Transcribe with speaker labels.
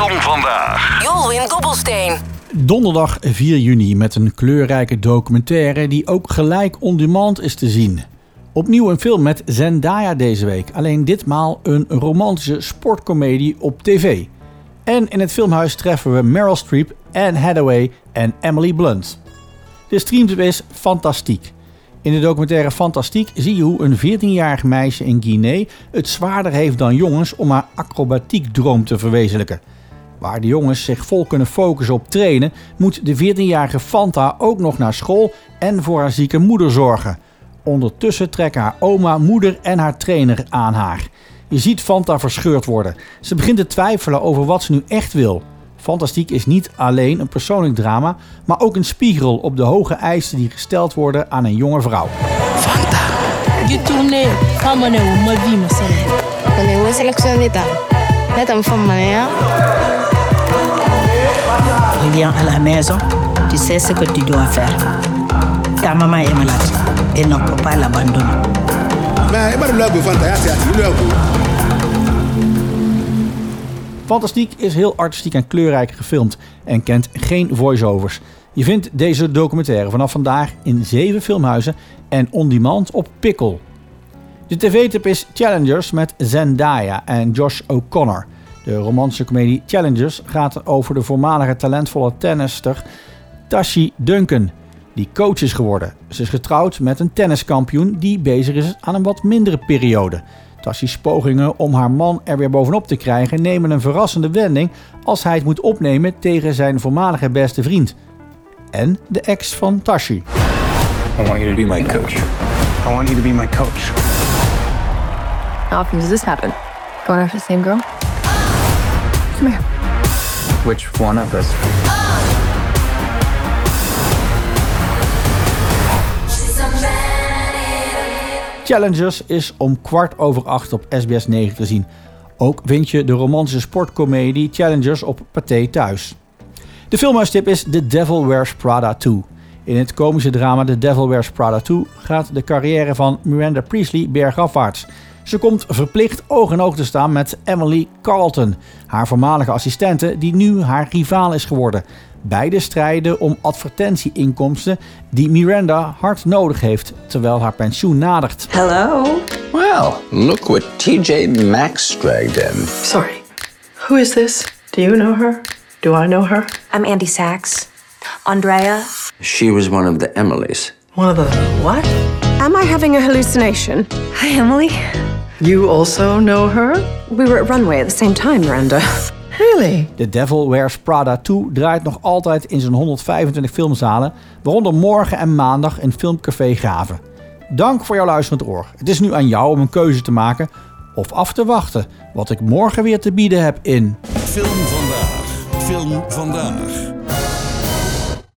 Speaker 1: Film Vandaag.
Speaker 2: Jolwin Dobbelsteen.
Speaker 3: Donderdag 4 juni met een kleurrijke documentaire die ook gelijk on demand is te zien. Opnieuw een film met Zendaya deze week, alleen ditmaal een romantische sportcomedie op tv. En in het filmhuis treffen we Meryl Streep, Anne Hathaway en Emily Blunt. De streamtip is fantastiek. In de documentaire Fantastiek zie je hoe een 14-jarig meisje in Guinea het zwaarder heeft dan jongens om haar acrobatiekdroom te verwezenlijken. Waar de jongens zich vol kunnen focussen op trainen, moet de 14-jarige Fanta ook nog naar school en voor haar zieke moeder zorgen. Ondertussen trekken haar oma, moeder en haar trainer aan haar. Je ziet Fanta verscheurd worden. Ze begint te twijfelen over wat ze nu echt wil. Fantastiek is niet alleen een persoonlijk drama, maar ook een spiegel op de hoge eisen die gesteld worden aan een jonge vrouw.
Speaker 4: Fanta. Je tourné, femme ne ma vie me semble.
Speaker 5: On est où sélection d'état. Là t'as une femme manière.
Speaker 6: Reviens à la maison, tu sais ce que tu dois faire. Ta maman est malade et ne peut pas l'abandonner.
Speaker 7: Mais elle va le Fanta,
Speaker 3: Fantastiek is heel artistiek en kleurrijk gefilmd en kent geen voice-overs. Je vindt deze documentaire vanaf vandaag in 7 filmhuizen en on demand op Pickle. De tv-tip is Challengers met Zendaya en Josh O'Connor. De romantische comedie Challengers gaat over de voormalige talentvolle tennister Tashi Duncan, die coach is geworden. Ze is getrouwd met een tenniskampioen die bezig is aan een wat mindere periode. Tashi's pogingen om haar man er weer bovenop te krijgen nemen een verrassende wending als hij het moet opnemen tegen zijn voormalige beste vriend. En de ex van Tashi.
Speaker 8: I want you to be my coach. I want you to be my coach.
Speaker 5: How often does this happen? Going after the same girl? Come here.
Speaker 8: Which one of us?
Speaker 3: Challengers is om 8:15 op SBS 9 te zien. Ook vind je de romantische sportcomedie Challengers op Pathé Thuis. De filmhuistip is The Devil Wears Prada 2. In het komische drama The Devil Wears Prada 2 gaat de carrière van Miranda Priestly bergafwaarts. Ze komt verplicht oog in oog te staan met Emily Carlton, haar voormalige assistente die nu haar rivaal is geworden. Beide strijden om advertentieinkomsten die Miranda hard nodig heeft terwijl haar pensioen nadert.
Speaker 9: Hello.
Speaker 10: Well, look what TJ Maxx dragged in.
Speaker 9: Sorry. Who is this? Do you know her? Do I know her?
Speaker 11: I'm Andy Sachs. Andrea.
Speaker 10: She was one of the Emilys.
Speaker 9: One of the what?
Speaker 11: Am I having a hallucination? Hi, Emily.
Speaker 9: You also know her?
Speaker 11: We were at Runway at the same time, Miranda.
Speaker 9: Really?
Speaker 3: The Devil Wears Prada 2 draait nog altijd in zijn 125 filmzalen, waaronder morgen en maandag in Filmcafé Graven. Dank voor jouw luisterend oor. Het is nu aan jou om een keuze te maken of af te wachten wat ik morgen weer te bieden heb in...
Speaker 1: Film Vandaag. Film Vandaag.